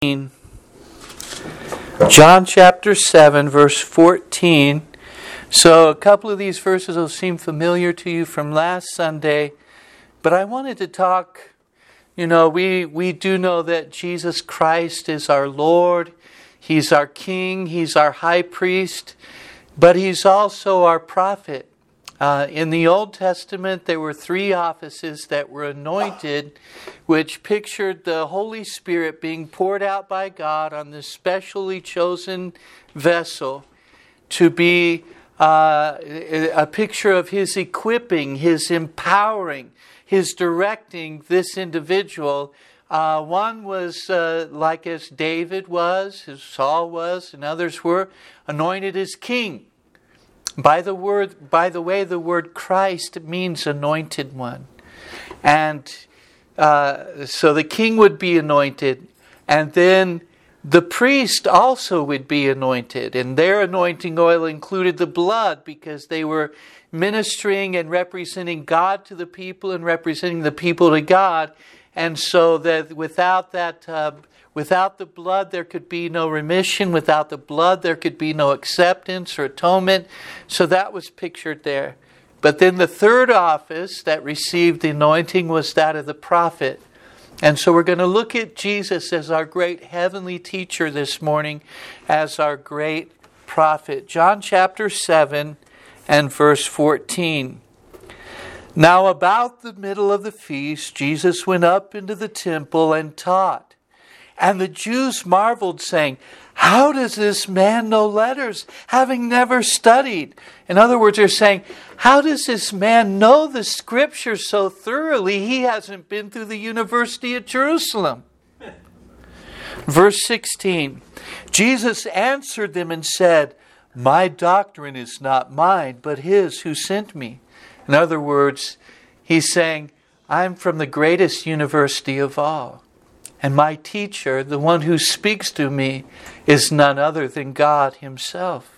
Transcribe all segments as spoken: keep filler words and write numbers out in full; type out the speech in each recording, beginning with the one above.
John chapter seven, verse fourteen. So a couple of these verses will seem familiar to you from last Sunday, but I wanted to talk, you know, we, we do know that Jesus Christ is our Lord, He's our King, He's our High Priest, but He's also our prophet. Uh, in the Old Testament, there were three offices that were anointed, which pictured the Holy Spirit being poured out by God on this specially chosen vessel to be uh, a picture of His equipping, His empowering, His directing this individual. Uh, one was uh, like as David was, as Saul was, and others were anointed as king. By the word, by the way, the word Christ means anointed one. And uh, so the king would be anointed, and then the priest also would be anointed. And their anointing oil included the blood, because they were ministering and representing God to the people and representing the people to God. And so that without that uh, Without the blood, there could be no remission. Without the blood, there could be no acceptance or atonement. So that was pictured there. But then the third office that received the anointing was that of the prophet. And so we're going to look at Jesus as our great heavenly teacher this morning, as our great prophet. John chapter seven and verse fourteen. Now about the middle of the feast, Jesus went up into the temple and taught. And the Jews marveled, saying, "How does this man know letters, having never studied?" In other words, they're saying, how does this man know the Scriptures so thoroughly? He hasn't been through the University of Jerusalem. Verse sixteen, Jesus answered them and said, "My doctrine is not mine, but His who sent me." In other words, He's saying, I'm from the greatest university of all. And my teacher, the one who speaks to me, is none other than God Himself.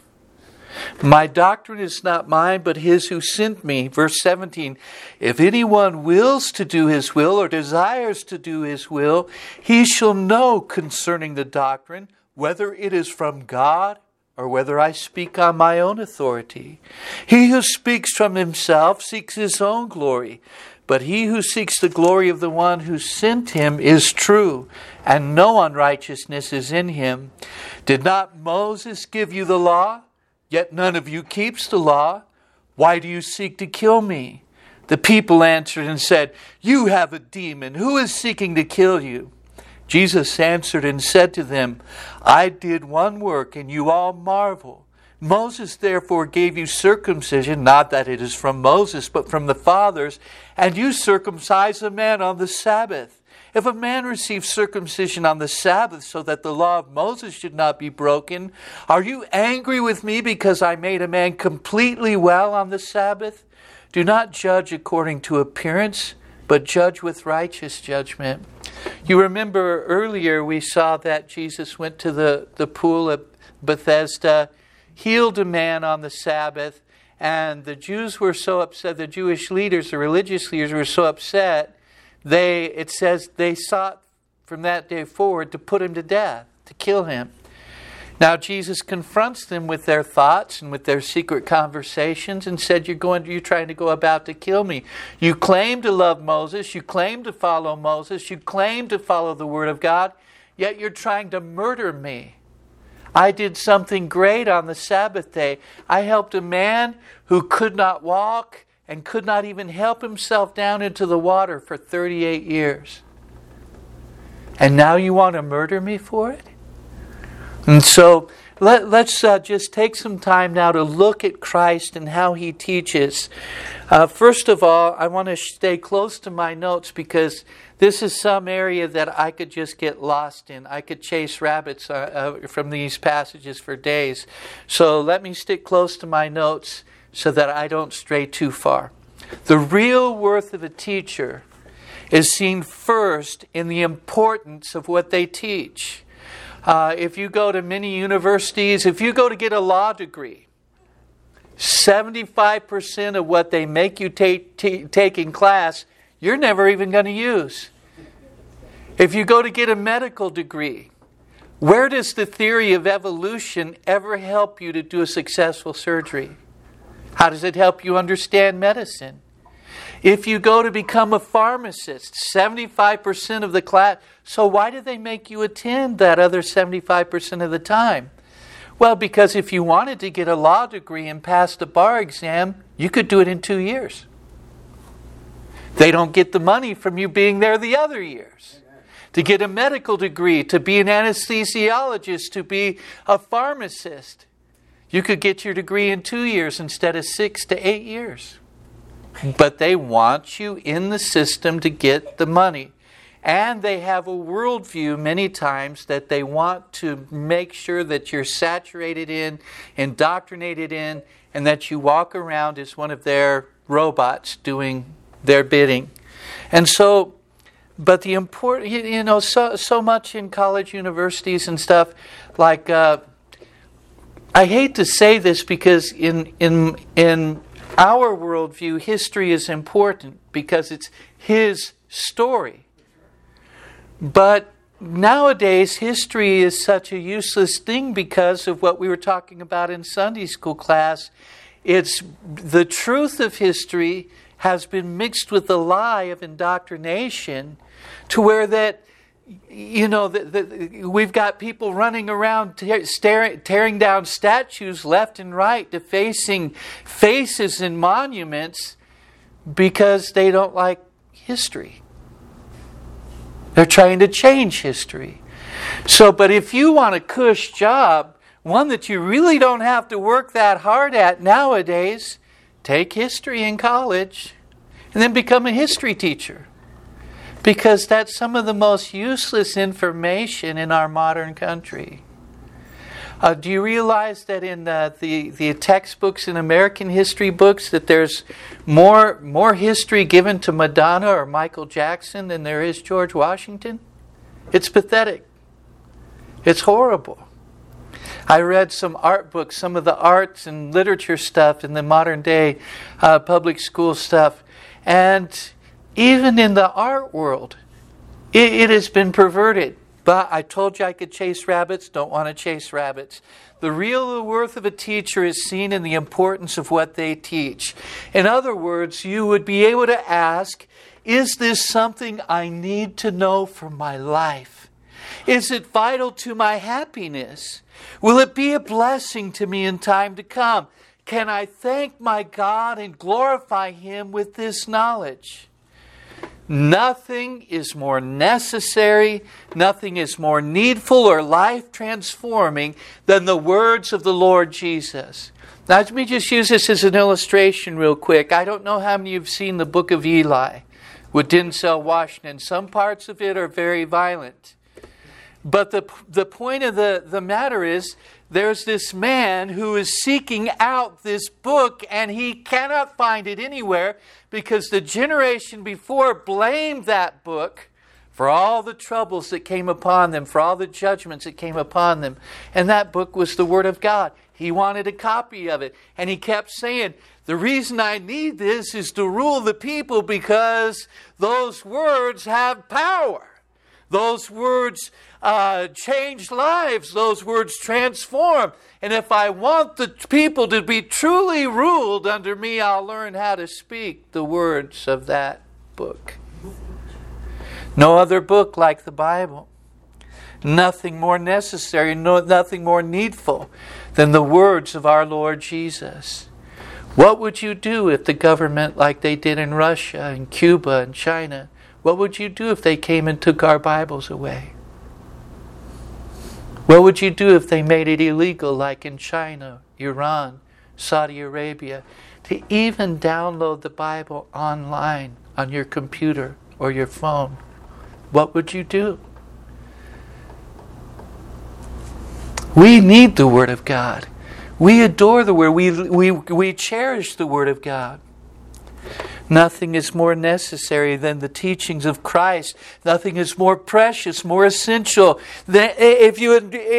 My doctrine is not mine, but His who sent me. Verse seventeen, if anyone wills to do His will or desires to do His will, he shall know concerning the doctrine, whether it is from God or whether I speak on my own authority. He who speaks from himself seeks his own glory. But he who seeks the glory of the one who sent him is true, and no unrighteousness is in him. Did not Moses give you the law? Yet none of you keeps the law. Why do you seek to kill me? The people answered and said, "You have a demon. Who is seeking to kill you?" Jesus answered and said to them, I did one work, and you all marvel. Moses therefore gave you circumcision, not that it is from Moses, but from the fathers, and you circumcise a man on the Sabbath. If a man receives circumcision on the Sabbath so that the law of Moses should not be broken, are you angry with me because I made a man completely well on the Sabbath? Do not judge according to appearance, but judge with righteous judgment. You remember earlier we saw that Jesus went to the, the pool of Bethesda, healed a man on the Sabbath, and the Jews were so upset, the Jewish leaders, the religious leaders were so upset, they it says they sought from that day forward to put him to death, to kill him. Now Jesus confronts them with their thoughts and with their secret conversations and said, you're going, you're trying to go about to kill me. You claim to love Moses, you claim to follow Moses, you claim to follow the Word of God, yet you're trying to murder me. I did something great on the Sabbath day. I helped a man who could not walk and could not even help himself down into the water for thirty-eight years. And now you want to murder me for it? And so let, let's uh, just take some time now to look at Christ and how He teaches. Uh, first of all, I want to stay close to my notes because this is some area that I could just get lost in. I could chase rabbits uh, uh, from these passages for days. So let me stick close to my notes so that I don't stray too far. The real worth of a teacher is seen first in the importance of what they teach. Uh, if you go to many universities, if you go to get a law degree, seventy-five percent of what they make you take, t- take in class, you're never even going to use. If you go to get a medical degree, Where does the theory of evolution ever help you to do a successful surgery? How does it help you understand medicine? If you go to become a pharmacist, seventy-five percent of the class, so why do they make you attend that other seventy-five percent of the time? Well, because if you wanted to get a law degree and pass the bar exam, you could do it in two years. They don't get the money from you being there the other years. To get a medical degree, to be an anesthesiologist, to be a pharmacist, you could get your degree in two years instead of six to eight years. But they want you in the system to get the money. And they have a worldview many times that they want to make sure that you're saturated in, indoctrinated in, and that you walk around as one of their robots doing their bidding. And so, but the important, you know, so so much in college, universities and stuff, like, uh, I hate to say this because in in in our worldview, history is important because it's his story. But nowadays, history is such a useless thing because of what we were talking about in Sunday school class. It's the truth of history has been mixed with the lie of indoctrination to where that, you know, the, the, we've got people running around te- staring, tearing down statues left and right, defacing faces and monuments because they don't like history. They're trying to change history. So, but if you want a cush job, one that you really don't have to work that hard at nowadays, take history in college and then become a history teacher. Because that's some of the most useless information in our modern country. Uh, do you realize that in the, the, the textbooks in American history books that there's more, more history given to Madonna or Michael Jackson than there is George Washington? It's pathetic. It's horrible. I read some art books, some of the arts and literature stuff in the modern day uh, public school stuff. And even in the art world, it, it has been perverted. But I told you I could chase rabbits, don't want to chase rabbits. The real worth of a teacher is seen in the importance of what they teach. In other words, you would be able to ask, is this something I need to know for my life? Is it vital to my happiness? Will it be a blessing to me in time to come? Can I thank my God and glorify Him with this knowledge? Nothing is more necessary, nothing is more needful or life-transforming than the words of the Lord Jesus. Now, let me just use this as an illustration real quick. I don't know how many of you have seen the Book of Eli with Denzel Washington. Some parts of it are very violent. But the the point of the, the matter is, there's this man who is seeking out this book and he cannot find it anywhere because the generation before blamed that book for all the troubles that came upon them, for all the judgments that came upon them. And that book was the Word of God. He wanted a copy of it. And he kept saying, the reason I need this is to rule the people because those words have power. Those words uh, change lives. Those words transform. And if I want the people to be truly ruled under me, I'll learn how to speak the words of that book. No other book like the Bible. Nothing more necessary, no, nothing more needful than the words of our Lord Jesus. What would you do if the government, like they did in Russia and Cuba and China, what would you do if they came and took our Bibles away? What would you do if they made it illegal, like in China, Iran, Saudi Arabia, to even download the Bible online on your computer or your phone? What would you do? We need the Word of God. We adore the Word. We, we, we cherish the Word of God. Nothing is more necessary than the teachings of Christ. Nothing is more precious, more essential than if you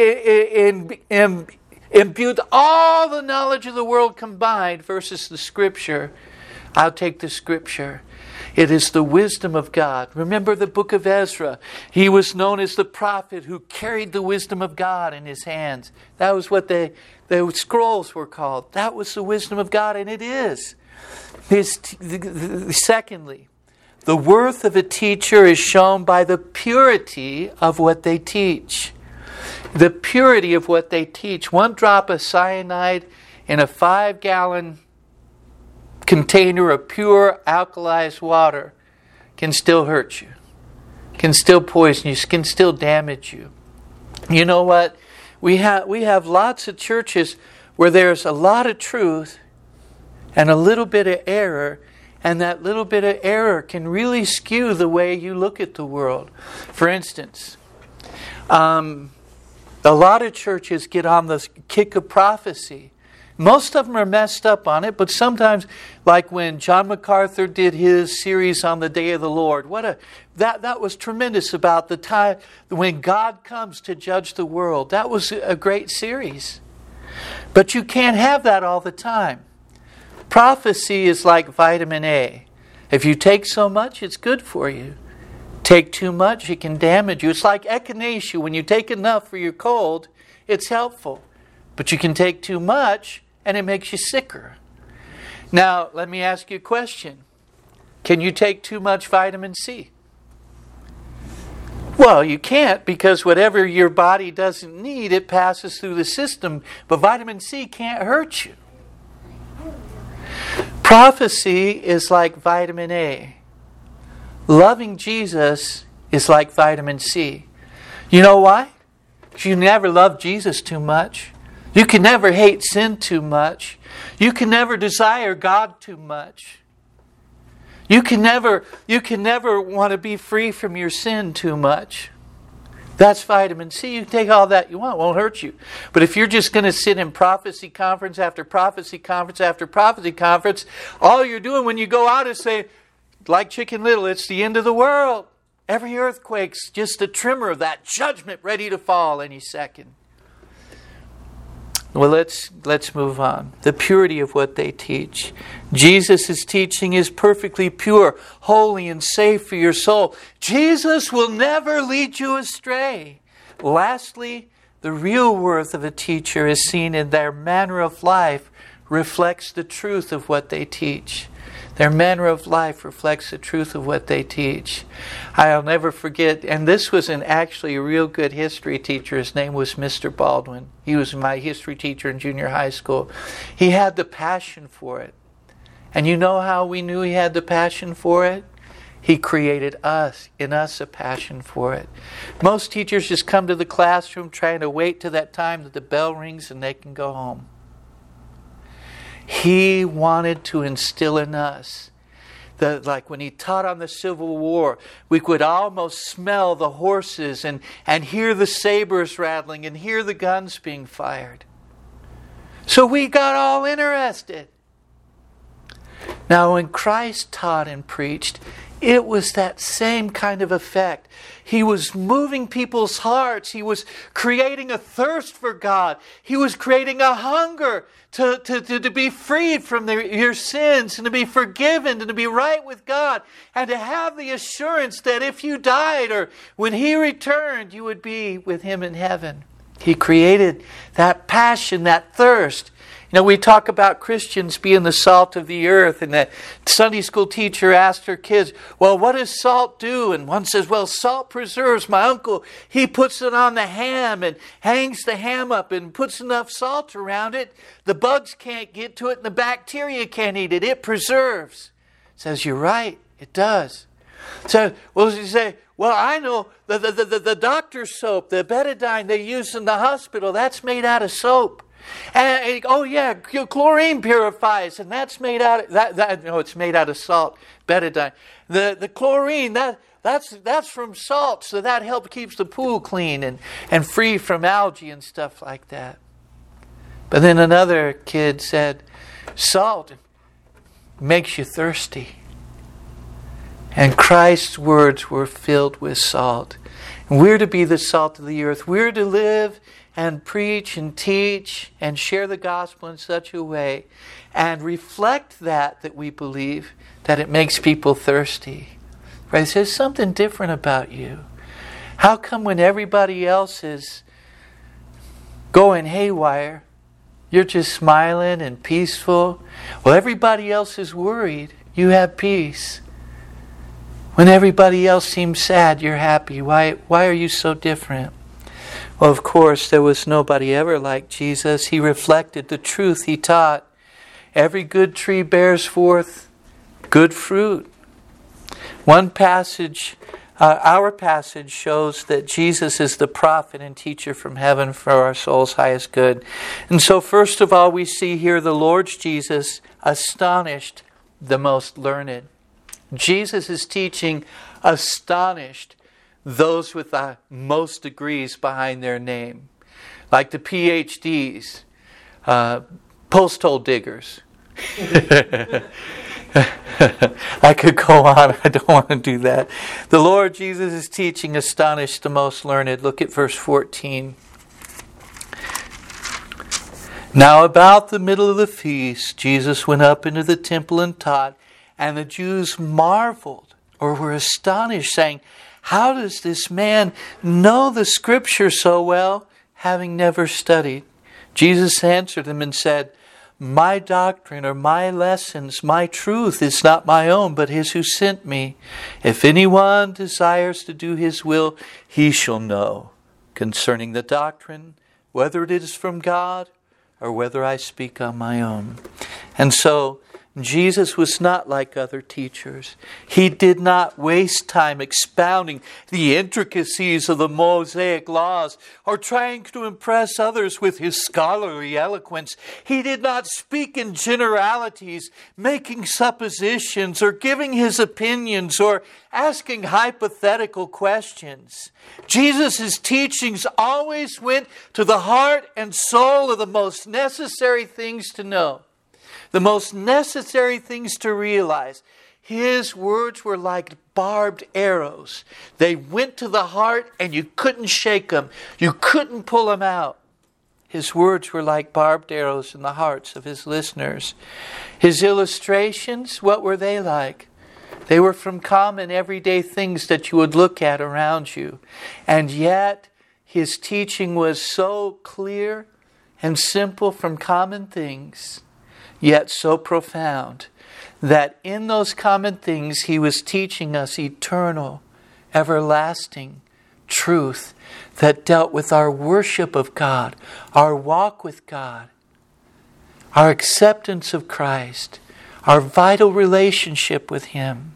imbued all the knowledge of the world combined versus the Scripture. I'll take the Scripture. It is the wisdom of God. Remember the book of Ezra. He was known as the prophet who carried the wisdom of God in his hands. That was what they, the scrolls were called. That was the wisdom of God, and it is. His, secondly, the worth of a teacher is shown by the purity of what they teach. The purity of what they teach. One drop of cyanide in a five-gallon container of pure alkalized water can still hurt you, can still poison you, can still damage you. You know what? We have we have lots of churches where there's a lot of truth and a little bit of error, and that little bit of error can really skew the way you look at the world. For instance, um, a lot of churches get on the kick of prophecy. Most of them are messed up on it, but sometimes, like when John MacArthur did his series on the Day of the Lord, what a that that was tremendous about the time when God comes to judge the world. That was a great series. But you can't have that all the time. Prophecy is like vitamin A. If you take so much, it's good for you. Take too much, it can damage you. It's like echinacea. When you take enough for your cold, it's helpful. But you can take too much, and it makes you sicker. Now, let me ask you a question. Can you take too much vitamin C? Well, you can't, because whatever your body doesn't need, it passes through the system. But vitamin C can't hurt you. Prophecy is like vitamin A. Loving Jesus is like vitamin C. You know why? Because you never love Jesus too much. You can never hate sin too much. You can never desire God too much. You can never, you can never want to be free from your sin too much. That's vitamin C. You can take all that you want. It won't hurt you. But if you're just going to sit in prophecy conference after prophecy conference after prophecy conference, all you're doing when you go out is say, like Chicken Little, it's the end of the world. Every earthquake's just a tremor of that judgment ready to fall any second. Well, let's let's move on. The purity of what they teach. Jesus' teaching is perfectly pure, holy, and safe for your soul. Jesus will never lead you astray. Lastly, the real worth of a teacher is seen in their manner of life reflects the truth of what they teach. Their manner of life reflects the truth of what they teach. I'll never forget, and this was an actually a real good history teacher. His name was Mister Baldwin. He was my history teacher in junior high school. He had the passion for it. And you know how we knew he had the passion for it? He created us, in us a passion for it. Most teachers just come to the classroom trying to wait till that time that the bell rings and they can go home. He wanted to instill in us, the, like when he taught on the Civil War, we could almost smell the horses and, and hear the sabers rattling and hear the guns being fired. So we got all interested. Now when Christ taught and preached, it was that same kind of effect. He was moving people's hearts. He was creating a thirst for God. He was creating a hunger to, to, to, to be freed from their, your sins and to be forgiven and to be right with God and to have the assurance that if you died or when He returned, you would be with Him in heaven. He created that passion, that thirst. You know, we talk about Christians being the salt of the earth, and the Sunday school teacher asked her kids, well, what does salt do? And one says, well, salt preserves. My uncle, he puts it on the ham and hangs the ham up and puts enough salt around it. The bugs can't get to it and the bacteria can't eat it. It preserves. Says, you're right, it does. So, well, you say, well, I know the, the, the, the doctor's soap, the betadine they use in the hospital, that's made out of soap. And, and oh yeah, chlorine purifies, and that's made out of that. that no, it's made out of salt, betadine. The the chlorine that that's that's from salt, so that helps keeps the pool clean and and free from algae and stuff like that. But then another kid said, salt makes you thirsty. And Christ's words were filled with salt. We're to be the salt of the earth. We're to live and preach and teach and share the gospel in such a way and reflect that that we believe, that it makes people thirsty. Right? There's something different about you. How come when everybody else is going haywire, you're just smiling and peaceful? Well, everybody else is worried. You have peace. When everybody else seems sad, you're happy. Why, why are you so different? Well, of course, there was nobody ever like Jesus. He reflected the truth he taught. Every good tree bears forth good fruit. One passage, uh, our passage shows that Jesus is the prophet and teacher from heaven for our soul's highest good. And so first of all, we see here the Lord Jesus astonished the most learned. Jesus' teaching astonished those with the most degrees behind their name. Like the P H Ds, uh, post-hole diggers. I could go on. I don't want to do that. The Lord Jesus' teaching astonished the most learned. Look at verse fourteen. Now about the middle of the feast, Jesus went up into the temple and taught, and the Jews marveled or were astonished, saying, how does this man know the Scripture so well, having never studied? Jesus answered them and said, my doctrine or my lessons, my truth is not my own, but His who sent me. If anyone desires to do His will, he shall know concerning the doctrine, whether it is from God or whether I speak on my own. And so, Jesus was not like other teachers. He did not waste time expounding the intricacies of the Mosaic laws or trying to impress others with his scholarly eloquence. He did not speak in generalities, making suppositions or giving his opinions or asking hypothetical questions. Jesus' teachings always went to the heart and soul of the most necessary things to know. The most necessary things to realize. His words were like barbed arrows. They went to the heart and you couldn't shake them. You couldn't pull them out. His words were like barbed arrows in the hearts of his listeners. His illustrations, what were they like? They were from common everyday things that you would look at around you. And yet his teaching was so clear and simple from common things, yet so profound, that in those common things he was teaching us eternal, everlasting truth that dealt with our worship of God, our walk with God, our acceptance of Christ, our vital relationship with Him.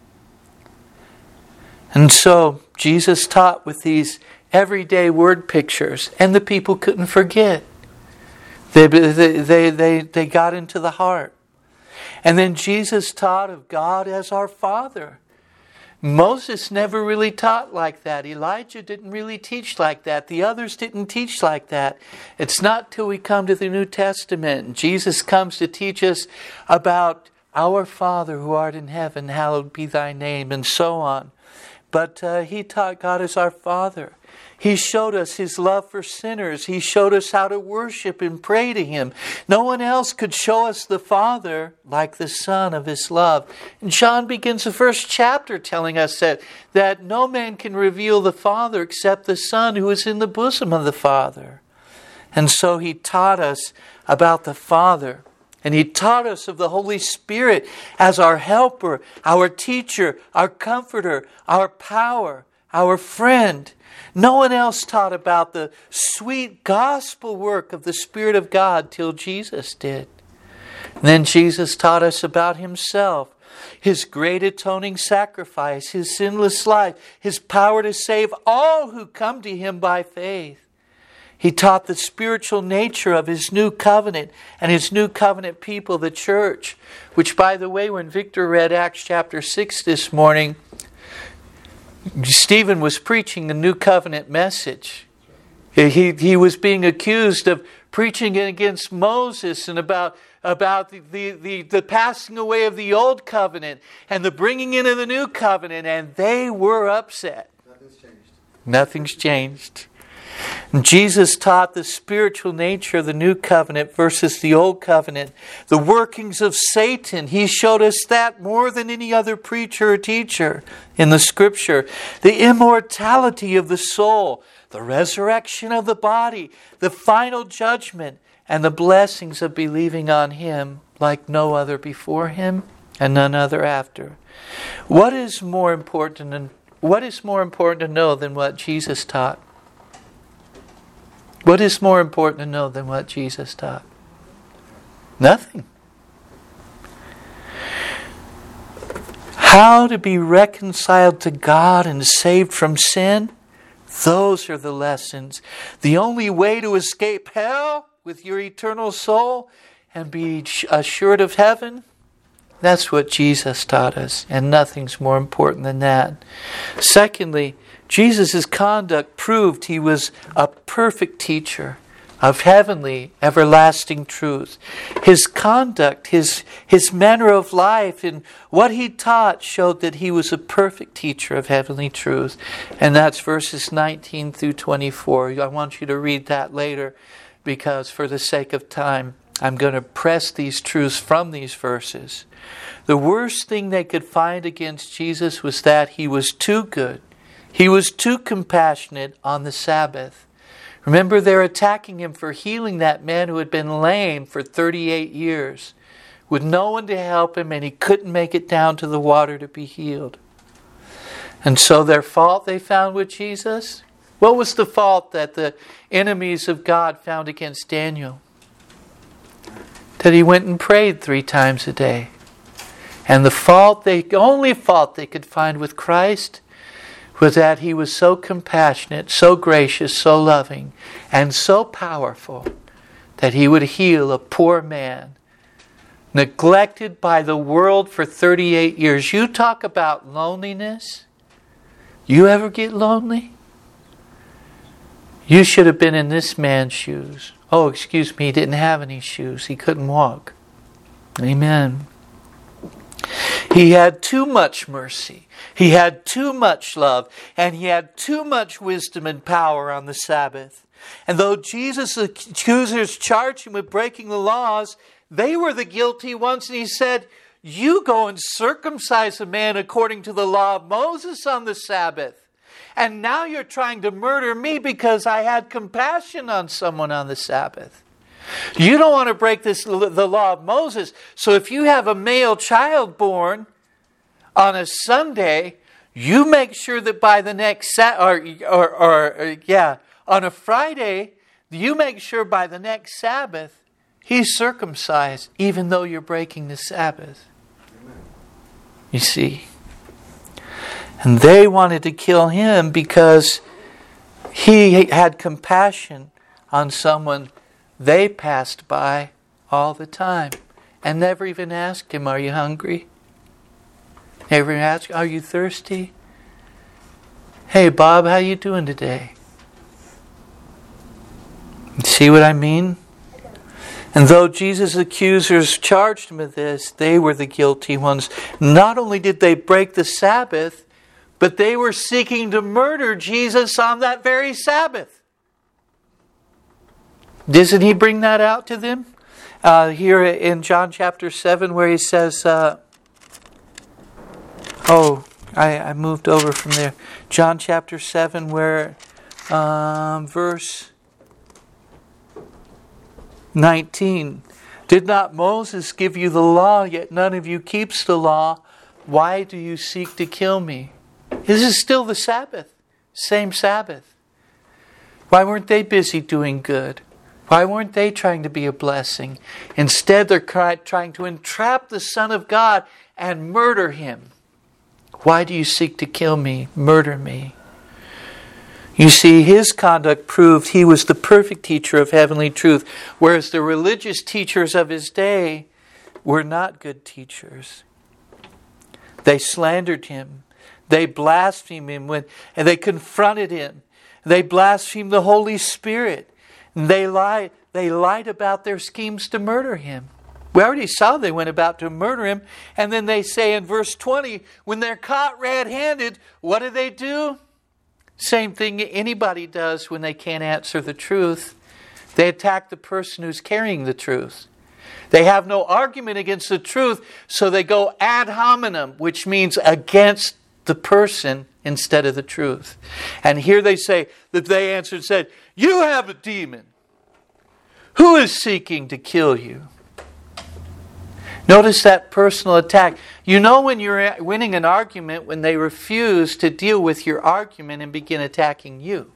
And so Jesus taught with these everyday word pictures, and the people couldn't forget. They, they, they, they got into the heart. And then Jesus taught of God as our Father. Moses never really taught like that. Elijah didn't really teach like that. The others didn't teach like that. It's not till we come to the New Testament and Jesus comes to teach us about our Father who art in heaven, hallowed be thy name, and so on. But uh, he taught God as our Father. He showed us His love for sinners. He showed us how to worship and pray to Him. No one else could show us the Father like the Son of His love. And John begins the first chapter telling us that, that no man can reveal the Father except the Son who is in the bosom of the Father. And so He taught us about the Father. And He taught us of the Holy Spirit as our helper, our teacher, our comforter, our power, our friend. No one else taught about the sweet gospel work of the Spirit of God till Jesus did. And then Jesus taught us about Himself, His great atoning sacrifice, His sinless life, His power to save all who come to Him by faith. He taught the spiritual nature of His new covenant and His new covenant people, the church. Which, by the way, when Victor read Acts chapter six this morning, Stephen was preaching the new covenant message. He, he was being accused of preaching against Moses and about, about the, the, the, the passing away of the old covenant and the bringing in of the new covenant, and they were upset. Nothing's changed. Nothing's changed. Jesus taught the spiritual nature of the new covenant versus the old covenant. The workings of Satan. He showed us that more than any other preacher or teacher in the scripture. The immortality of the soul. The resurrection of the body. The final judgment. And the blessings of believing on Him like no other before Him and none other after. What is more important than, what is more important to know than what Jesus taught? What is more important to know than what Jesus taught? Nothing. How to be reconciled to God and saved from sin? Those are the lessons. The only way to escape hell with your eternal soul and be assured of heaven? That's what Jesus taught us, and nothing's more important than that. Secondly, Jesus' conduct proved He was a perfect teacher of heavenly, everlasting truth. His conduct, his, his manner of life, and what He taught showed that He was a perfect teacher of heavenly truth. And that's verses nineteen through twenty-four. I want you to read that later because for the sake of time, I'm going to press these truths from these verses. The worst thing they could find against Jesus was that He was too good. He was too compassionate on the Sabbath. Remember, they're attacking Him for healing that man who had been lame for thirty-eight years with no one to help him, and he couldn't make it down to the water to be healed. And so their fault they found with Jesus? What was the fault that the enemies of God found against Daniel? That he went and prayed three times a day. And the fault, they, the only fault they could find with Christ was that He was so compassionate, so gracious, so loving, and so powerful that He would heal a poor man neglected by the world for thirty-eight years. You talk about loneliness. You ever get lonely? You should have been in this man's shoes. Oh, excuse me, he didn't have any shoes. He couldn't walk. Amen. He had too much mercy. He had too much love. And He had too much wisdom and power on the Sabbath. And though Jesus' accusers charged Him with breaking the laws, they were the guilty ones. And He said, you go and circumcise a man according to the law of Moses on the Sabbath. And now you're trying to murder me because I had compassion on someone on the Sabbath. You don't want to break this the law of Moses. So if you have a male child born on a Sunday, you make sure that by the next Sa- or, or, or, or yeah, on a Friday, you make sure by the next Sabbath he's circumcised, even though you're breaking the Sabbath. You see. And they wanted to kill Him because He had compassion on someone they passed by all the time and never even asked Him, are you hungry? Never asked, are you thirsty? Hey, Bob, how you doing today? See what I mean? And though Jesus' accusers charged Him with this, they were the guilty ones. Not only did they break the Sabbath, but they were seeking to murder Jesus on that very Sabbath. Doesn't He bring that out to them? Uh, here in John chapter seven where He says, uh, oh, I, I moved over from there. John chapter seven where um, verse nineteen. Did not Moses give you the law, yet none of you keeps the law? Why do you seek to kill me? This is still the Sabbath. Same Sabbath. Why weren't they busy doing good? Why weren't they trying to be a blessing? Instead, they're trying to entrap the Son of God and murder Him. Why do you seek to kill me, murder me? You see, His conduct proved He was the perfect teacher of heavenly truth, whereas the religious teachers of His day were not good teachers. They slandered Him. They blasphemed Him when, and they confronted Him. They blasphemed the Holy Spirit. They lied, they lied about their schemes to murder Him. We already saw they went about to murder Him. And then they say in verse twenty, when they're caught red-handed, what do they do? Same thing anybody does when they can't answer the truth. They attack the person who's carrying the truth. They have no argument against the truth, so they go ad hominem, which means against the person instead of the truth. And here they say that they answered and said, "You have a demon. Who is seeking to kill you?" Notice that personal attack. You know when you're winning an argument when they refuse to deal with your argument and begin attacking you.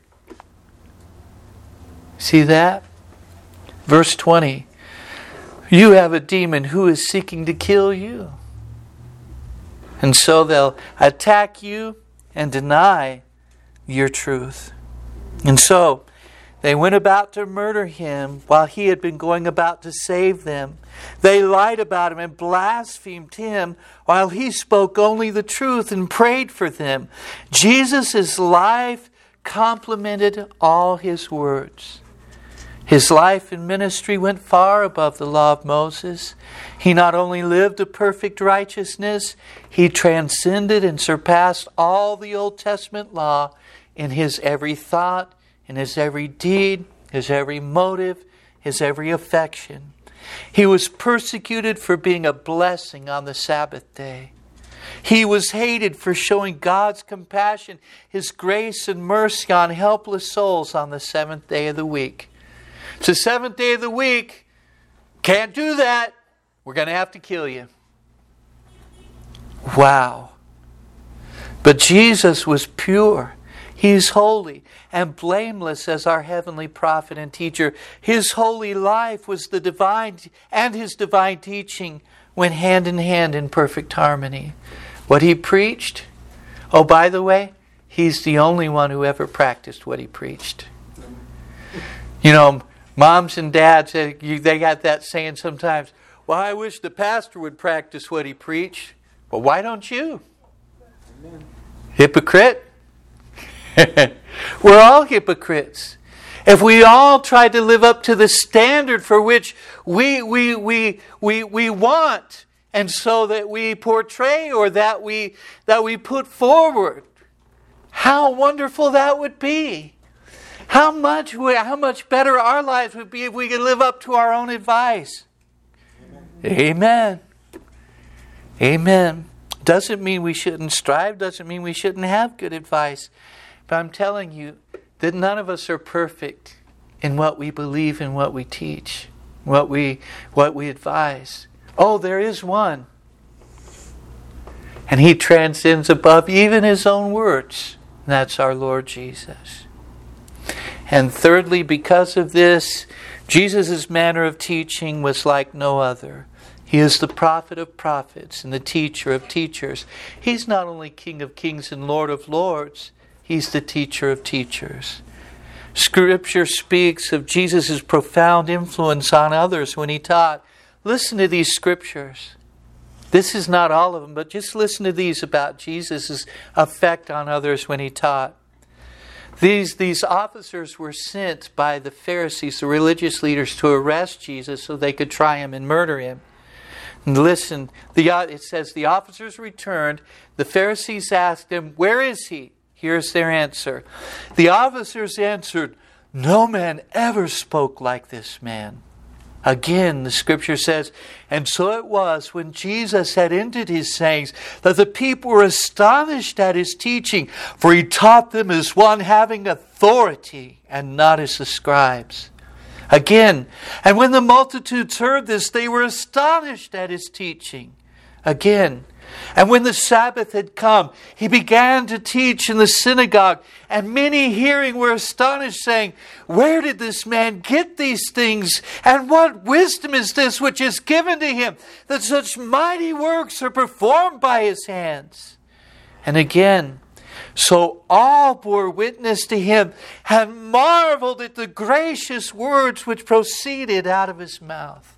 See that? Verse twenty. You have a demon who is seeking to kill you. And so they'll attack you and deny your truth. And so they went about to murder him while he had been going about to save them. They lied about him and blasphemed him while he spoke only the truth and prayed for them. Jesus' life complemented all his words. His life and ministry went far above the law of Moses. He not only lived a perfect righteousness, he transcended and surpassed all the Old Testament law in his every thought, in his every deed, his every motive, his every affection. He was persecuted for being a blessing on the Sabbath day. He was hated for showing God's compassion, His grace and mercy on helpless souls on the seventh day of the week. It's the seventh day of the week. Can't do that. We're going to have to kill you. Wow. But Jesus was pure. He's holy and blameless as our heavenly prophet and teacher. His holy life was the divine, and His divine teaching went hand in hand in perfect harmony. What He preached, oh, by the way, He's the only one who ever practiced what He preached. You know, moms and dads, they got that saying sometimes, well, I wish the pastor would practice what he preached. Well, why don't you? Amen. Hypocrite. We're all hypocrites. If we all tried to live up to the standard for which we we we we we want, and so that we portray or that we that we put forward, how wonderful that would be. How much how much better our lives would be if we could live up to our own advice. Amen. Amen. Doesn't mean we shouldn't strive, doesn't mean we shouldn't have good advice. But I'm telling you that none of us are perfect in what we believe and what we teach, what we what we advise. Oh, there is one. And He transcends above even His own words. And that's our Lord Jesus. And thirdly, because of this, Jesus' manner of teaching was like no other. He is the prophet of prophets and the teacher of teachers. He's not only King of kings and Lord of lords, He's the teacher of teachers. Scripture speaks of Jesus' profound influence on others when He taught. Listen to these scriptures. This is not all of them, but just listen to these about Jesus' effect on others when He taught. These, these officers were sent by the Pharisees, the religious leaders, to arrest Jesus so they could try Him and murder Him. And listen, the, it says, the officers returned. The Pharisees asked Him, "Where is He?" Here's their answer. The officers answered, "No man ever spoke like this man." Again, the scripture says, and so it was when Jesus had ended His sayings that the people were astonished at His teaching, for He taught them as one having authority and not as the scribes. Again, and when the multitudes heard this, they were astonished at His teaching. Again, and when the Sabbath had come, He began to teach in the synagogue, and many hearing were astonished, saying, "Where did this man get these things? And what wisdom is this which is given to Him, that such mighty works are performed by His hands?" And again, so all bore witness to Him and marveled at the gracious words which proceeded out of His mouth.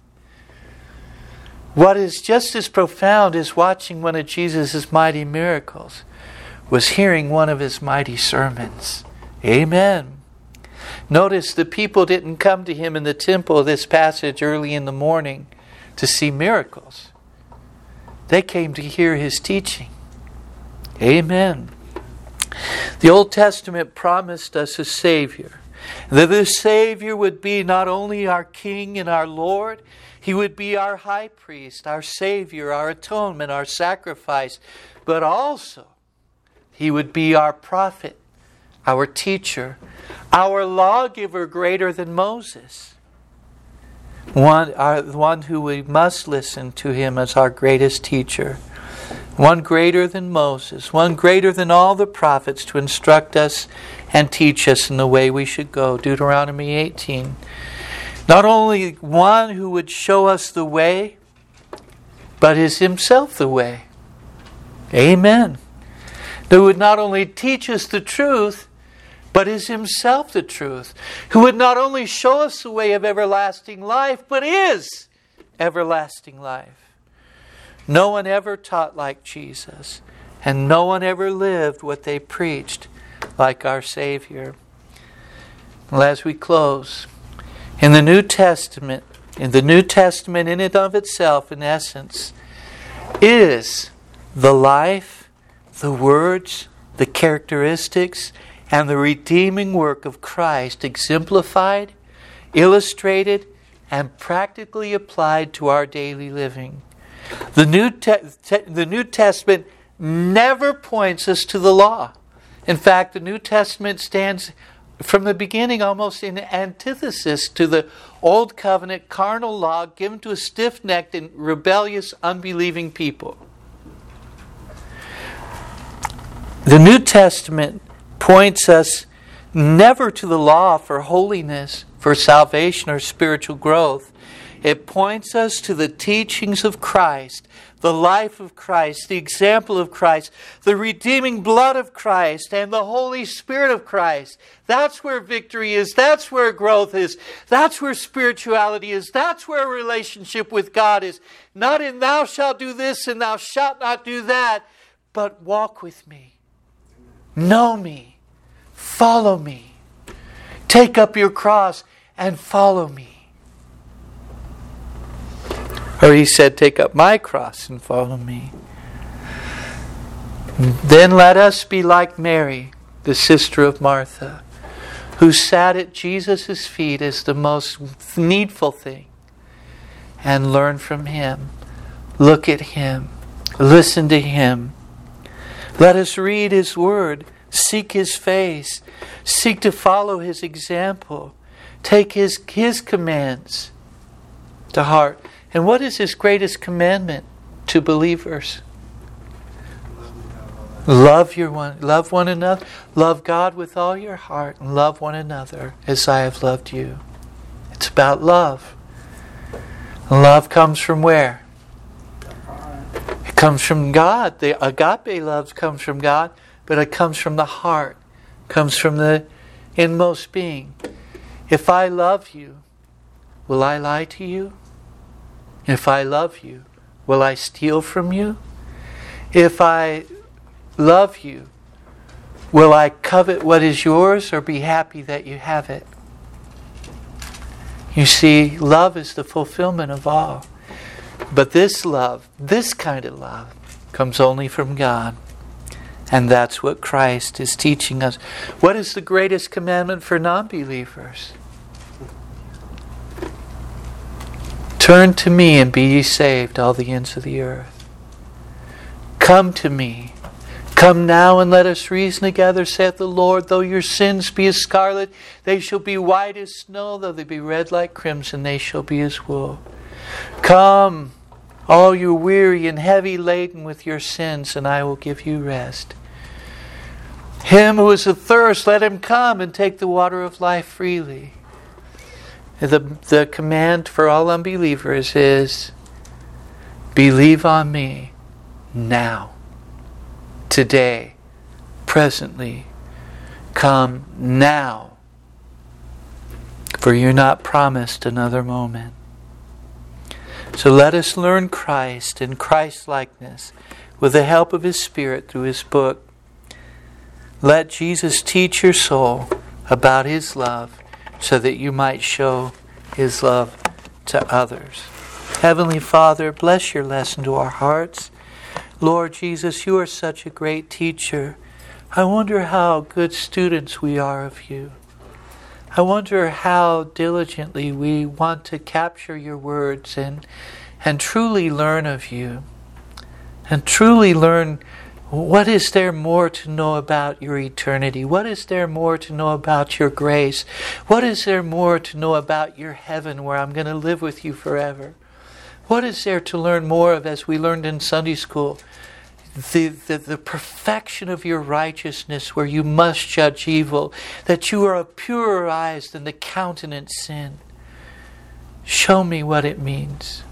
What is just as profound as watching one of Jesus' mighty miracles was hearing one of His mighty sermons. Amen. Notice the people didn't come to Him in the temple, this passage, early in the morning to see miracles. They came to hear His teaching. Amen. The Old Testament promised us a Savior. That this Savior would be not only our King and our Lord, He would be our High Priest, our Savior, our atonement, our sacrifice, but also He would be our prophet, our teacher, our lawgiver greater than Moses. One, our, one who we must listen to Him as our greatest teacher. One greater than Moses, one greater than all the prophets to instruct us and teach us in the way we should go. Deuteronomy eighteen. Not only one who would show us the way, but is Himself the way. Amen. Who would not only teach us the truth, but is Himself the truth. Who would not only show us the way of everlasting life, but is everlasting life. No one ever taught like Jesus, and no one ever lived what they preached like our Savior. Well, as we close, in the New Testament, in the New Testament in and of itself, in essence, is the life, the words, the characteristics, and the redeeming work of Christ exemplified, illustrated, and practically applied to our daily living. The New, Te- Te- the New Testament never points us to the law. In fact, the New Testament stands from the beginning almost in antithesis to the Old Covenant carnal law given to a stiff-necked and rebellious, unbelieving people. The New Testament points us never to the law for holiness, for salvation, or spiritual growth. It points us to the teachings of Christ, the life of Christ, the example of Christ, the redeeming blood of Christ, and the Holy Spirit of Christ. That's where victory is. That's where growth is. That's where spirituality is. That's where a relationship with God is. Not in thou shalt do this and thou shalt not do that, but walk with me. Know me. Follow me. Take up your cross and follow me. Or He said, take up my cross and follow me. Then let us be like Mary, the sister of Martha, who sat at Jesus' feet as the most needful thing, and learn from Him. Look at Him. Listen to Him. Let us read His Word. Seek His face. Seek to follow His example. Take His, His commands to heart. And what is His greatest commandment to believers? Love your one, love one another. Love God with all your heart and love one another as I have loved you. It's about love. And love comes from where? It comes from God. The agape love comes from God, but it comes from the heart. It comes from the inmost being. If I love you, will I lie to you? If I love you, will I steal from you? If I love you, will I covet what is yours or be happy that you have it? You see, love is the fulfillment of all. But this love, this kind of love, comes only from God. And that's what Christ is teaching us. What is the greatest commandment for non-believers? Turn to me and be ye saved, all the ends of the earth. Come to me. Come now and let us reason together, saith the Lord. Though your sins be as scarlet, they shall be white as snow. Though they be red like crimson, they shall be as wool. Come, all you weary and heavy laden with your sins, and I will give you rest. Him who is athirst, let him come and take the water of life freely. The, the command for all unbelievers is, believe on me now, today, presently. Come now, for you're not promised another moment. So let us learn Christ and Christ-likeness with the help of His Spirit through His book. Let Jesus teach your soul about His love, so that you might show His love to others. Heavenly Father, bless your lesson to our hearts. Lord Jesus, you are such a great teacher. I wonder how good students we are of you. I wonder how diligently we want to capture your words and, and truly learn of you. And truly learn, what is there more to know about your eternity? What is there more to know about your grace? What is there more to know about your heaven where I'm going to live with you forever? What is there to learn more of, as we learned in Sunday school? The, the, the perfection of your righteousness where you must judge evil, that you are of purer eyes than the countenance sin. Show me what it means.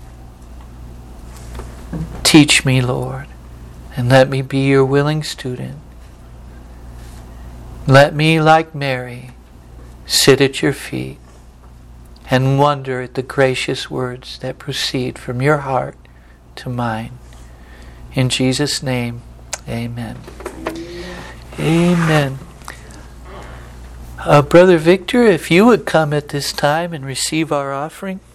Teach me, Lord, and let me be your willing student. Let me, like Mary, sit at your feet and wonder at the gracious words that proceed from your heart to mine. In Jesus' name, amen. Amen. Uh, Brother Victor, if you would come at this time and receive our offering.